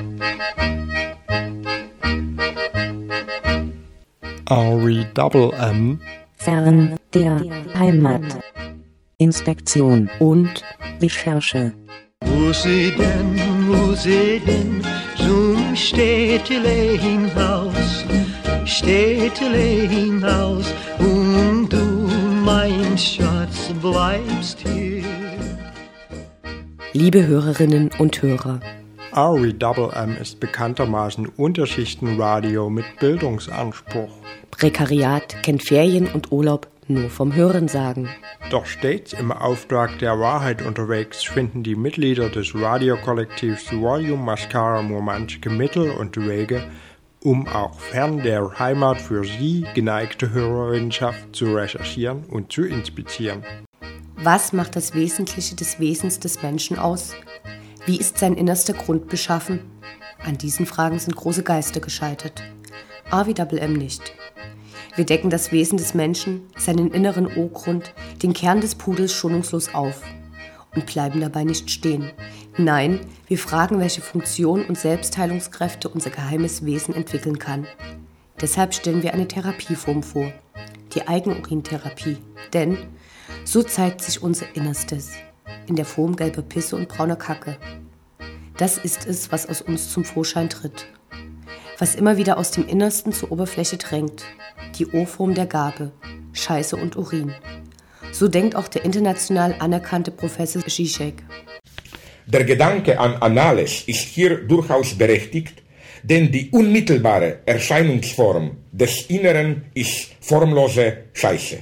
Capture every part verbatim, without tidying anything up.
R E M M Fern der Heimat. Inspektion und Recherche. Wo sie denn, wo sie denn zum Städtelein-Haus, Städtelein-Haus, und du, mein Schatz, bleibst hier. Liebe Hörerinnen und Hörer, R E M M ist bekanntermaßen Unterschichtenradio mit Bildungsanspruch. Prekariat kennt Ferien und Urlaub nur vom Hörensagen. Doch stets im Auftrag der Wahrheit unterwegs finden die Mitglieder des Radiokollektivs Volume Mascara manche Mittel und Wege, um auch fern der Heimat für Sie, geneigte Hörerinnenschaft, zu recherchieren und zu inspizieren. Was macht das Wesentliche des Wesens des Menschen aus? Wie ist sein innerster Grund beschaffen? An diesen Fragen sind große Geister gescheitert. R E M M nicht. Wir decken das Wesen des Menschen, seinen inneren O-Grund, den Kern des Pudels schonungslos auf und bleiben dabei nicht stehen. Nein, wir fragen, welche Funktion und Selbstheilungskräfte unser geheimes Wesen entwickeln kann. Deshalb stellen wir eine Therapieform vor, die Eigenurintherapie. Denn so zeigt sich unser Innerstes, in der Form gelber Pisse und brauner Kacke. Das ist es, was aus uns zum Vorschein tritt. Was immer wieder aus dem Innersten zur Oberfläche drängt. Die O-Form der Gabe, Scheiße und Urin. So denkt auch der international anerkannte Professor Zizek. Der Gedanke an Anales ist hier durchaus berechtigt, denn die unmittelbare Erscheinungsform des Inneren ist formlose Scheiße.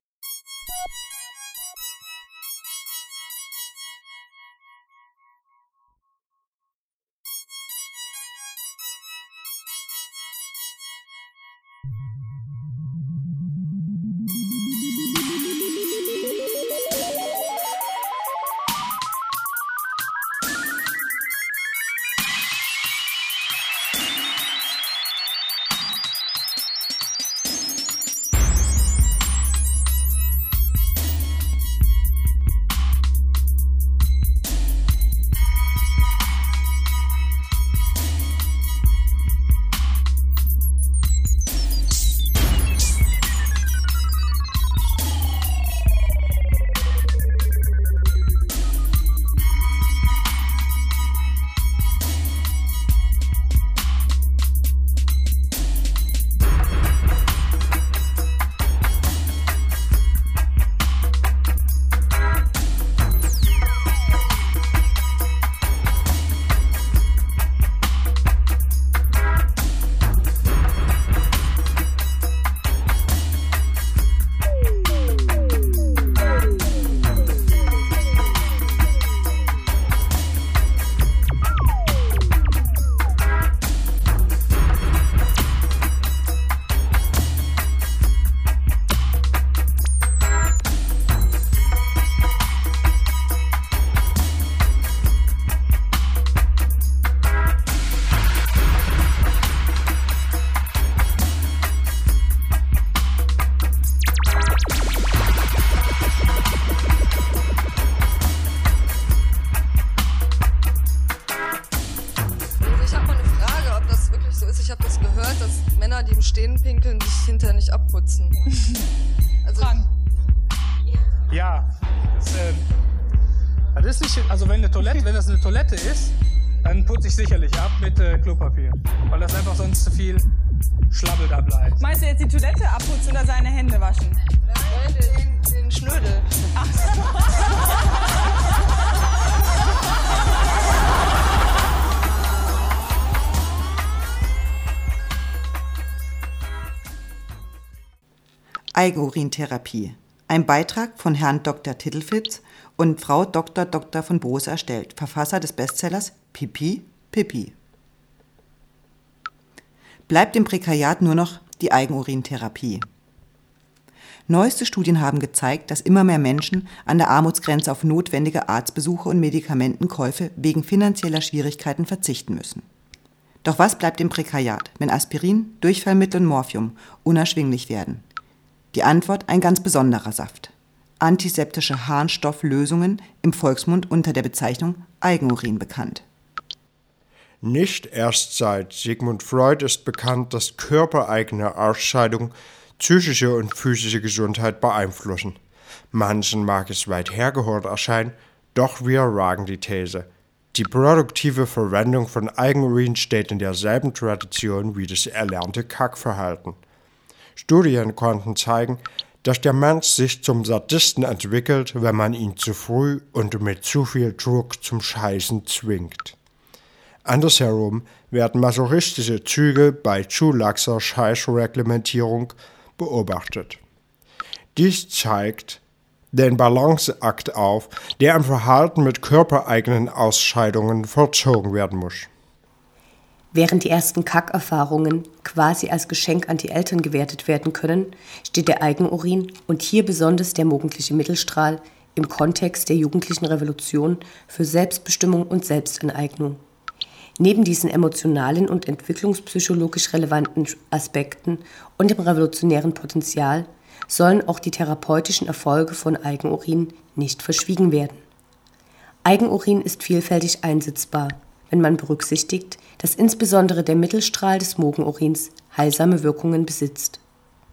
Also ja, das, äh, das ist nicht, also wenn, eine Toilette, wenn das eine Toilette ist, dann putze ich sicherlich ab mit äh, Klopapier, weil das einfach sonst zu viel Schlabbel da bleibt. Meinst du jetzt die Toilette abputzen oder seine Hände waschen? Nein, den, den Schnödel. Ach so. Eigenurintherapie. Ein Beitrag von Herrn Doktor Tittelfitz und Frau Doktor Doktor von Boos erstellt, Verfasser des Bestsellers Pipi, Pipi. Bleibt im Prekariat nur noch die Eigenurintherapie. Neueste Studien haben gezeigt, dass immer mehr Menschen an der Armutsgrenze auf notwendige Arztbesuche und Medikamentenkäufe wegen finanzieller Schwierigkeiten verzichten müssen. Doch was bleibt im Prekariat, wenn Aspirin, Durchfallmittel und Morphium unerschwinglich werden? Die Antwort ein ganz besonderer Saft. Antiseptische Harnstofflösungen, im Volksmund unter der Bezeichnung Eigenurin bekannt. Nicht erst seit Sigmund Freud ist bekannt, dass körpereigene Ausscheidungen psychische und physische Gesundheit beeinflussen. Manchen mag es weit hergeholt erscheinen, doch wir wagen die These. Die produktive Verwendung von Eigenurin steht in derselben Tradition wie das erlernte Kackverhalten. Studien konnten zeigen, dass der Mensch sich zum Sadisten entwickelt, wenn man ihn zu früh und mit zu viel Druck zum Scheißen zwingt. Andersherum werden masochistische Züge bei zu laxer Scheißreglementierung beobachtet. Dies zeigt den Balanceakt auf, der im Verhalten mit körpereigenen Ausscheidungen vollzogen werden muss. Während die ersten Kackerfahrungen quasi als Geschenk an die Eltern gewertet werden können, steht der Eigenurin und hier besonders der morgendliche Mittelstrahl im Kontext der jugendlichen Revolution für Selbstbestimmung und Selbstaneignung. Neben diesen emotionalen und entwicklungspsychologisch relevanten Aspekten und dem revolutionären Potenzial sollen auch die therapeutischen Erfolge von Eigenurin nicht verschwiegen werden. Eigenurin ist vielfältig einsetzbar, wenn man berücksichtigt, dass insbesondere der Mittelstrahl des Morgenurins heilsame Wirkungen besitzt.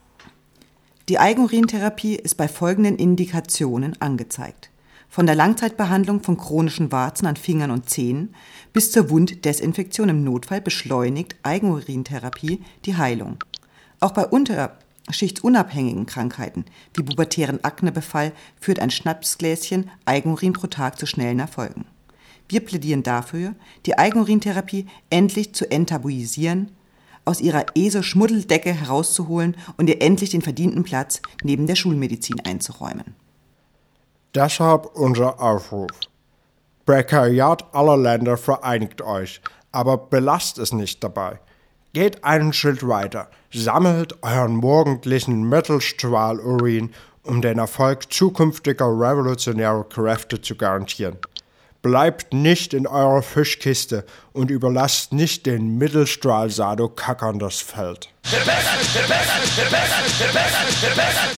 Die Eigenurintherapie ist bei folgenden Indikationen angezeigt: Von der Langzeitbehandlung von chronischen Warzen an Fingern und Zehen bis zur Wunddesinfektion im Notfall beschleunigt Eigenurintherapie die Heilung. Auch bei unterschichtsunabhängigen Krankheiten wie pubertären Aknebefall führt ein Schnapsgläschen Eigenurin pro Tag zu schnellen Erfolgen. Wir plädieren dafür, die Eigenurintherapie endlich zu enttabuisieren, aus ihrer E S O-Schmuddeldecke herauszuholen und ihr endlich den verdienten Platz neben der Schulmedizin einzuräumen. Deshalb unser Aufruf. Prekariat aller Länder, vereinigt euch, aber belasst es nicht dabei. Geht einen Schritt weiter, sammelt euren morgendlichen Mittelstrahlurin, um den Erfolg zukünftiger revolutionärer Kräfte zu garantieren. Bleibt nicht in eurer Fischkiste und überlasst nicht den Mittelstrahl-Sadokackern das Feld.